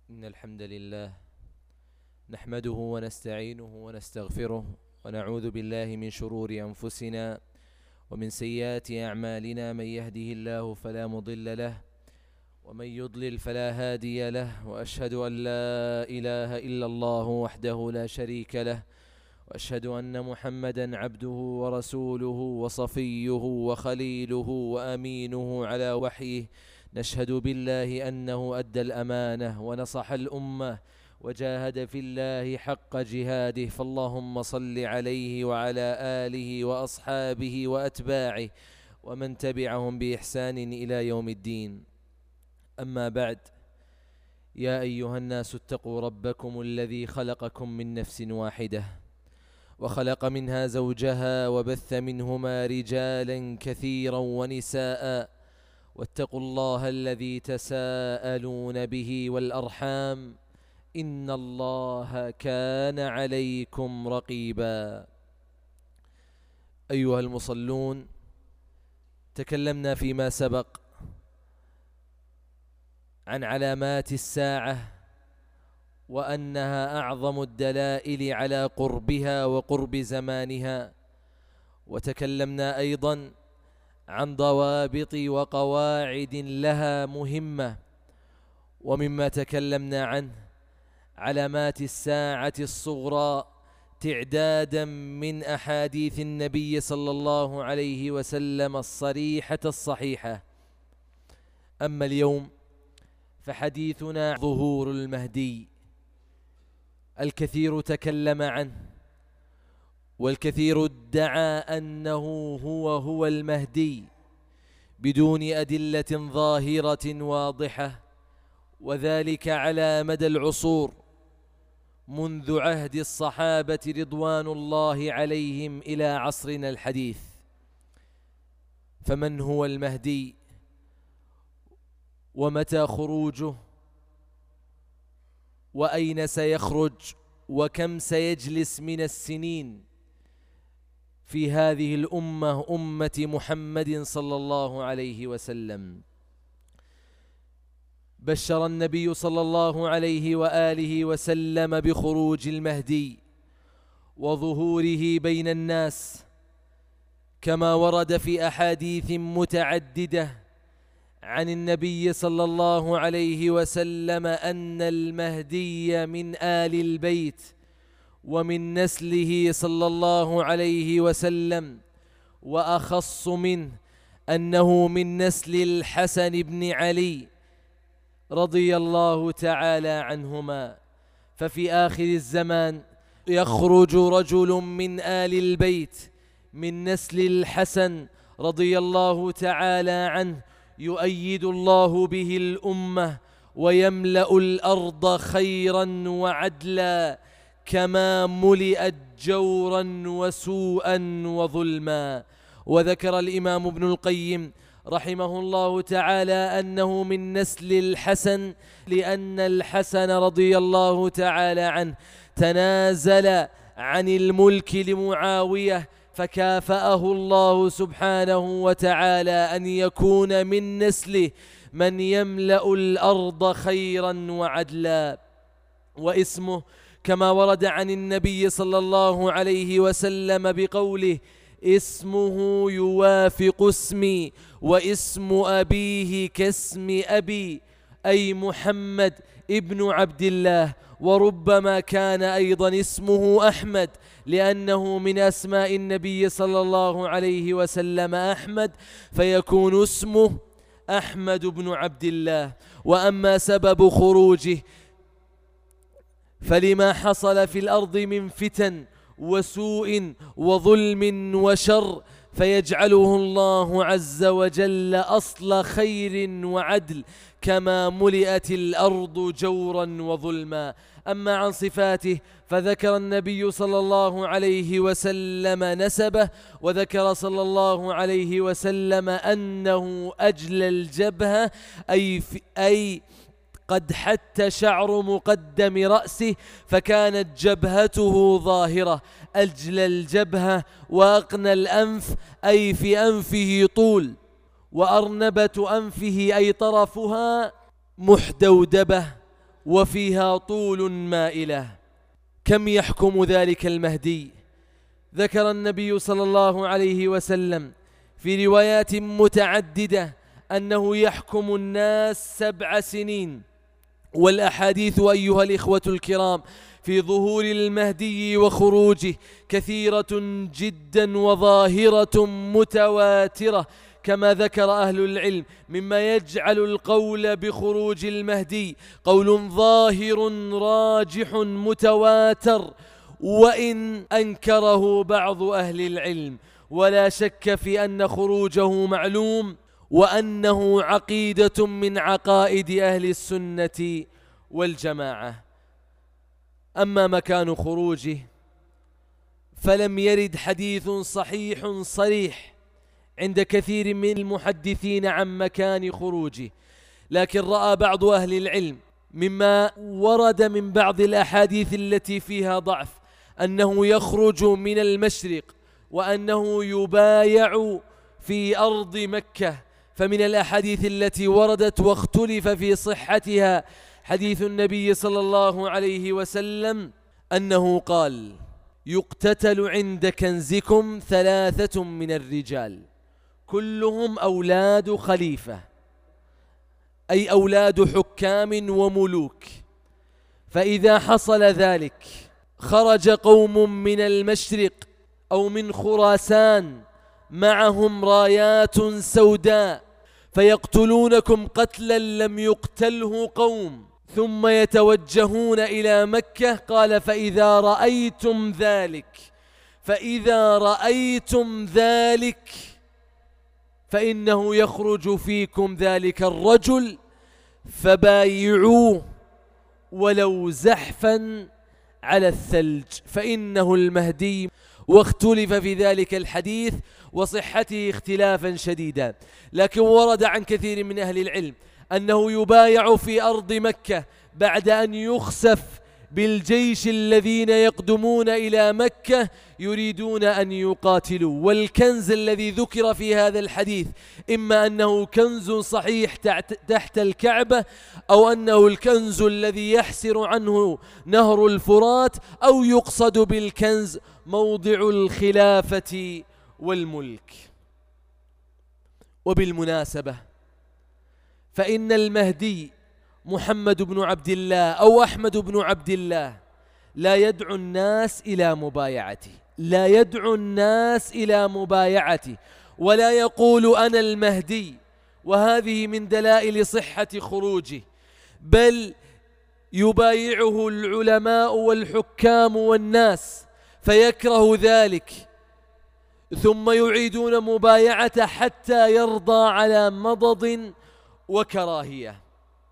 إن الحمد لله نحمده ونستعينه ونستغفره ونعوذ بالله من شرور أنفسنا ومن سيئات أعمالنا. من يهده الله فلا مضل له ومن يضلل فلا هادي له، وأشهد أن لا إله إلا الله وحده لا شريك له، وأشهد أن محمدا عبده ورسوله وصفيه وخليله وأمينه على وحيه. نشهد بالله أنه أدى الأمانة ونصح الأمة وجاهد في الله حق جهاده، فاللهم صل عليه وعلى آله وأصحابه وأتباعه ومن تبعهم بإحسان إلى يوم الدين. أما بعد، يا أيها الناس اتقوا ربكم الذي خلقكم من نفس واحدة وخلق منها زوجها وبث منهما رجالا كثيرا ونساء، واتقوا الله الذي تساءلون به والأرحام إن الله كان عليكم رقيبا. أيها المصلون، تكلمنا فيما سبق عن علامات الساعة وأنها أعظم الدلائل على قربها وقرب زمانها، وتكلمنا أيضا عن ضوابط وقواعد لها مهمة. ومما تكلمنا عنه علامات الساعة الصغرى تعدادا من أحاديث النبي صلى الله عليه وسلم الصريحة الصحيحة. أما اليوم فحديثنا ظهور المهدي. الكثير تكلم عنه، والكثير ادعى أنه هو المهدي بدون أدلة ظاهرة واضحة، وذلك على مدى العصور منذ عهد الصحابة رضوان الله عليهم إلى عصرنا الحديث. فمن هو المهدي؟ ومتى خروجه؟ وأين سيخرج؟ وكم سيجلس من السنين في هذه الأمة، أمة محمد صلى الله عليه وسلم؟ بشر النبي صلى الله عليه وآله وسلم بخروج المهدي وظهوره بين الناس، كما ورد في أحاديث متعددة عن النبي صلى الله عليه وسلم أن المهدي من آل البيت ومن نسله صلى الله عليه وسلم، وأخص منه أنه من نسل الحسن بن علي رضي الله تعالى عنهما. ففي آخر الزمان يخرج رجل من آل البيت من نسل الحسن رضي الله تعالى عنه، يؤيد الله به الأمة ويملأ الأرض خيرا وعدلا، كما ملئت جورا وسوءا وظلما. وذكر الإمام ابن القيم رحمه الله تعالى أنه من نسل الحسن، لأن الحسن رضي الله تعالى عنه تنازل عن الملك لمعاوية، فكافأه الله سبحانه وتعالى أن يكون من نسله من يملأ الأرض خيرا وعدلا. واسمه كما ورد عن النبي صلى الله عليه وسلم بقوله: اسمه يوافق اسمي واسم أبيه كاسم أبي، أي محمد ابن عبد الله. وربما كان أيضا اسمه أحمد، لأنه من أسماء النبي صلى الله عليه وسلم أحمد، فيكون اسمه أحمد بن عبد الله. وأما سبب خروجه فلما حصل في الأرض من فتن وسوء وظلم وشر، فيجعله الله عز وجل أصل خير وعدل، كما ملئت الأرض جورا وظلما. أما عن صفاته فذكر النبي صلى الله عليه وسلم نسبه، وذكر صلى الله عليه وسلم أنه أجل الجبهة، أي قد حتى شعر مقدم رأسه، فكانت جبهته ظاهرة أجل الجبهة، وأقنى الأنف أي في أنفه طول، وأرنبة أنفه أي طرفها محدودبة، وفيها طول مائلة. كم يحكم ذلك المهدي؟ ذكر النبي صلى الله عليه وسلم في روايات متعددة أنه يحكم الناس 7 سنين، والأحاديث أيها الإخوة الكرام في ظهور المهدي وخروجه كثيرة جدا وظاهرة متواترة كما ذكر أهل العلم، مما يجعل القول بخروج المهدي قول ظاهر راجح متواتر، وإن أنكره بعض أهل العلم، ولا شك في أن خروجه معلوم، وأنه عقيدة من عقائد أهل السنة والجماعة. أما مكان خروجه فلم يرد حديث صحيح صريح عند كثير من المحدثين عن مكان خروجه، لكن رأى بعض أهل العلم مما ورد من بعض الأحاديث التي فيها ضعف أنه يخرج من المشرق، وأنه يبايع في أرض مكة. فمن الأحاديث التي وردت واختلف في صحتها حديث النبي صلى الله عليه وسلم أنه قال: يقتتل عند كنزكم 3 من الرجال كلهم أولاد خليفة، أي أولاد حكام وملوك، فإذا حصل ذلك خرج قوم من المشرق أو من خراسان معهم رايات سوداء فيقتلونكم قتلا لم يقتله قوم، ثم يتوجهون إلى مكة. قال: فإذا رأيتم ذلك فإنه يخرج فيكم ذلك الرجل فبايعوه ولو زحفا على الثلج فإنه المهدي. واختلف في ذلك الحديث وصحته اختلافا شديدا، لكن ورد عن كثير من أهل العلم أنه يبايع في أرض مكة بعد أن يخسف بالجيش الذين يقدمون إلى مكة يريدون أن يقاتلوا. والكنز الذي ذكر في هذا الحديث إما أنه كنز صحيح تحت الكعبة، أو أنه الكنز الذي يحسر عنه نهر الفرات، أو يقصد بالكنز موضع الخلافة والملك. وبالمناسبة فإن المهدي محمد بن عبد الله أو أحمد بن عبد الله لا يدعو الناس إلى مبايعته ولا يقول أنا المهدي، وهذه من دلائل صحة خروجه، بل يبايعه العلماء والحكام والناس فيكره ذلك، ثم يعيدون مبايعته حتى يرضى على مضض وكراهية.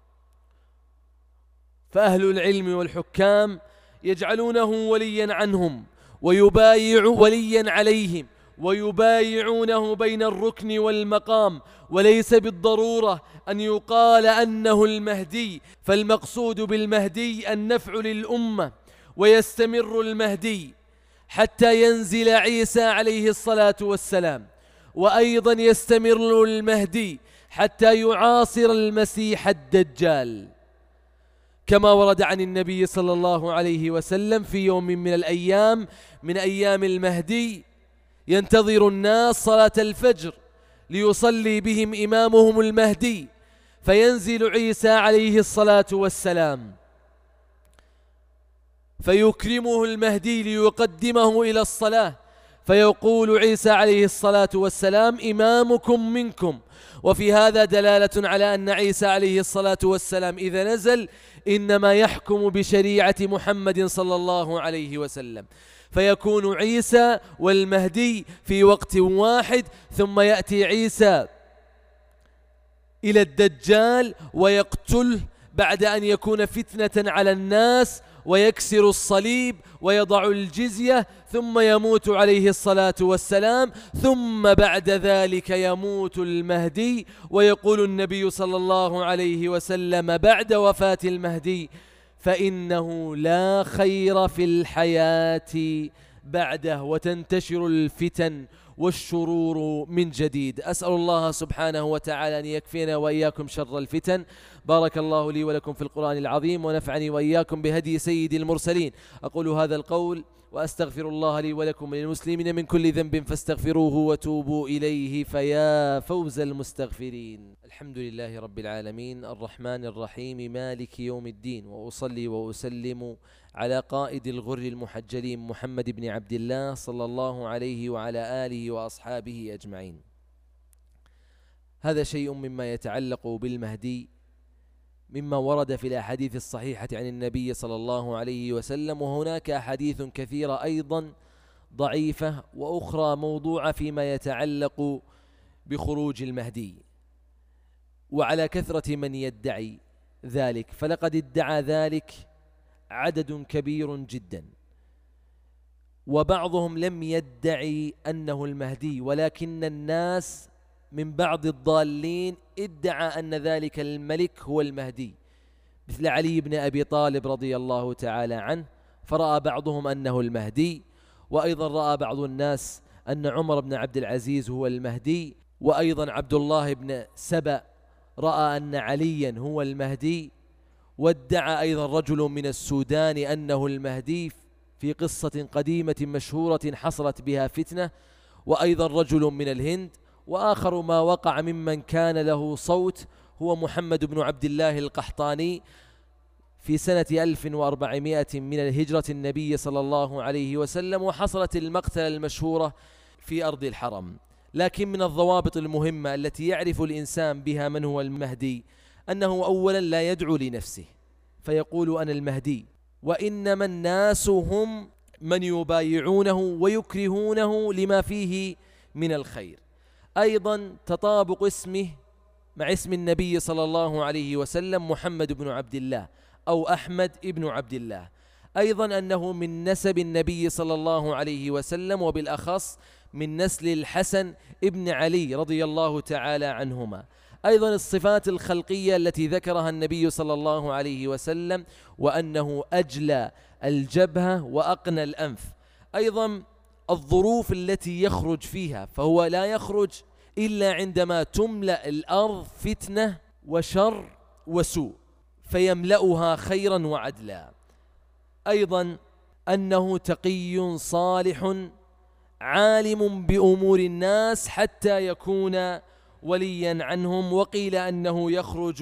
فأهل العلم والحكام يجعلونه وليا عنهم ويبايعوا وليا عليهم ويبايعونه بين الركن والمقام، وليس بالضرورة أن يقال أنه المهدي، فالمقصود بالمهدي النفع للأمة، ويستمر المهدي حتى ينزل عيسى عليه الصلاة والسلام، وأيضا يستمر المهدي حتى يعاصر المسيح الدجال، كما ورد عن النبي صلى الله عليه وسلم في يوم من الأيام من أيام المهدي ينتظر الناس صلاة الفجر ليصلي بهم إمامهم المهدي، فينزل عيسى عليه الصلاة والسلام فيكرمه المهدي ليقدمه إلى الصلاة، فيقول عيسى عليه الصلاة والسلام: إمامكم منكم. وفي هذا دلالة على أن عيسى عليه الصلاة والسلام إذا نزل إنما يحكم بشريعة محمد صلى الله عليه وسلم، فيكون عيسى والمهدي في وقت واحد، ثم يأتي عيسى إلى الدجال ويقتله بعد أن يكون فتنة على الناس ويكسر الصليب ويضع الجزية، ثم يموت عليه الصلاة والسلام، ثم بعد ذلك يموت المهدي. ويقول النبي صلى الله عليه وسلم بعد وفاة المهدي: فإنه لا خير في الحياة بعده، وتنتشر الفتن والشرور من جديد. أسأل الله سبحانه وتعالى أن يكفينا وإياكم شر الفتن. بارك الله لي ولكم في القرآن العظيم، ونفعني وإياكم بهدي سيد المرسلين. أقول هذا القول وأستغفر الله لي ولكم وللمسلمين من كل ذنب فاستغفروه وتوبوا إليه فيا فوز المستغفرين. الحمد لله رب العالمين الرحمن الرحيم مالك يوم الدين، وأصلي وأسلم على قائد الغر المحجلين محمد بن عبد الله صلى الله عليه وعلى آله وأصحابه أجمعين. هذا شيء مما يتعلق بالمهدي مما ورد في الأحاديث الصحيحة عن النبي صلى الله عليه وسلم، وهناك أحاديث كثيرة أيضا ضعيفة وأخرى موضوعة فيما يتعلق بخروج المهدي، وعلى كثرة من يدعي ذلك، فلقد ادعى ذلك عدد كبير جدا، وبعضهم لم يدعي أنه المهدي، ولكن الناس من بعض الضالين ادعى أن ذلك الملك هو المهدي، مثل علي بن أبي طالب رضي الله تعالى عنه، فرأى بعضهم أنه المهدي، وأيضا رأى بعض الناس أن عمر بن عبد العزيز هو المهدي، وأيضا عبد الله بن سبأ رأى أن عليا هو المهدي، وادعى أيضا رجل من السودان أنه المهدي في قصة قديمة مشهورة حصلت بها فتنة، وأيضا رجل من الهند، وآخر ما وقع ممن كان له صوت هو محمد بن عبد الله القحطاني في سنة 1400 من الهجرة النبي صلى الله عليه وسلم، وحصلت المقتلة المشهورة في أرض الحرم. لكن من الضوابط المهمة التي يعرف الإنسان بها من هو المهدي أنه أولا لا يدعو لنفسه فيقول أنا المهدي، وإنما الناس هم من يبايعونه ويكرهونه لما فيه من الخير. أيضا تطابق اسمه مع اسم النبي صلى الله عليه وسلم محمد بن عبد الله أو أحمد بن عبد الله، أيضا أنه من نسب النبي صلى الله عليه وسلم، وبالأخص من نسل الحسن ابن علي رضي الله تعالى عنهما. أيضا الصفات الخلقية التي ذكرها النبي صلى الله عليه وسلم، وأنه أجلى الجبهة وأقنى الأنف. أيضا الظروف التي يخرج فيها، فهو لا يخرج إلا عندما تملأ الأرض فتنة وشر وسوء فيملأها خيرا وعدلا. أيضا أنه تقي صالح عالم بأمور الناس حتى يكون وليا عنهم، وقيل أنه يخرج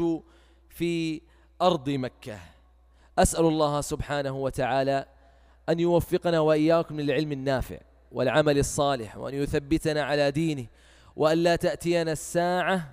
في أرض مكة. أسأل الله سبحانه وتعالى أن يوفقنا وإياكم للعلم النافع والعمل الصالح، وأن يثبتنا على دينه، وأن لا تأتينا الساعة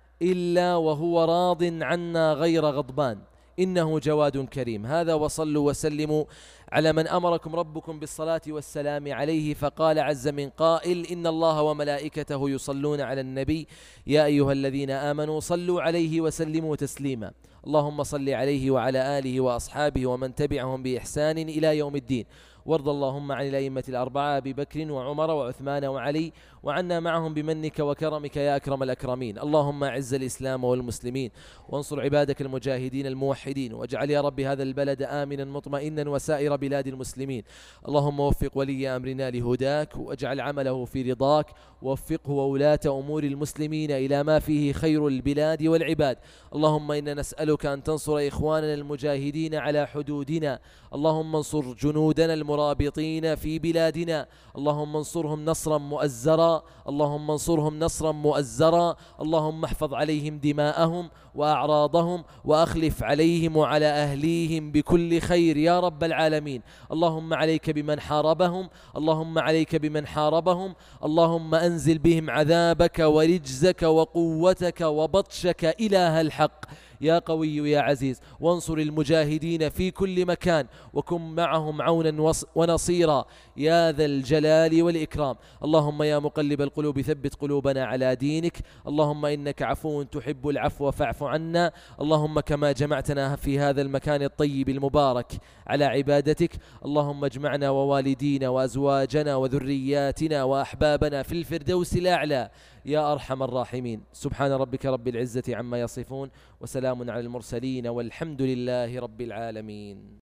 إلا وهو راض عنا غير غضبان، إنه جواد كريم. هذا وصلوا وسلموا على من أمركم ربكم بالصلاة والسلام عليه، فقال عز من قائل إن الله وملائكته يصلون على النبي يا أيها الذين آمنوا صلوا عليه وسلموا تسليما. اللهم صل عليه وعلى آله وأصحابه ومن تبعهم بإحسان إلى يوم الدين. وارض اللهم عن الأئمة الأربعة أبي بكر وعمر وعثمان وعلي، وعنا معهم بمنك وكرمك يا أكرم الأكرمين. اللهم أعز الإسلام والمسلمين، وانصر عبادك المجاهدين الموحدين، واجعل يا رب هذا البلد آمنا مطمئنا وسائر بلاد المسلمين. اللهم وفق ولي أمرنا لهداك، واجعل عمله في رضاك، ووفقه وولاة أمور المسلمين إلى ما فيه خير البلاد والعباد. اللهم إنا نسألك أن تنصر إخواننا المجاهدين على حدودنا، اللهم انصر جنودنا المرابطين في بلادنا، اللهم انصرهم نصرا مؤزرا، اللهم انصرهم نصرا مؤزرا، اللهم احفظ عليهم دماءهم وأعراضهم، وأخلف عليهم وعلى أهليهم بكل خير يا رب العالمين. اللهم عليك بمن حاربهم، اللهم عليك بمن حاربهم، اللهم أنزل بهم عذابك ورجزك وقوتك وبطشك إله الحق يا قوي يا عزيز. وانصر المجاهدين في كل مكان، وكن معهم عونا ونصيرا يا ذا الجلال والإكرام. اللهم يا مقلب القلوب ثبت قلوبنا على دينك، اللهم إنك عفو تحب العفو فاعف عنا. اللهم كما جمعتنا في هذا المكان الطيب المبارك على عبادتك، اللهم اجمعنا ووالدينا وأزواجنا وذرياتنا وأحبابنا في الفردوس الأعلى يا أرحم الراحمين. سبحان ربك رب العزة عما يصفون، وسلام على المرسلين، والحمد لله رب العالمين.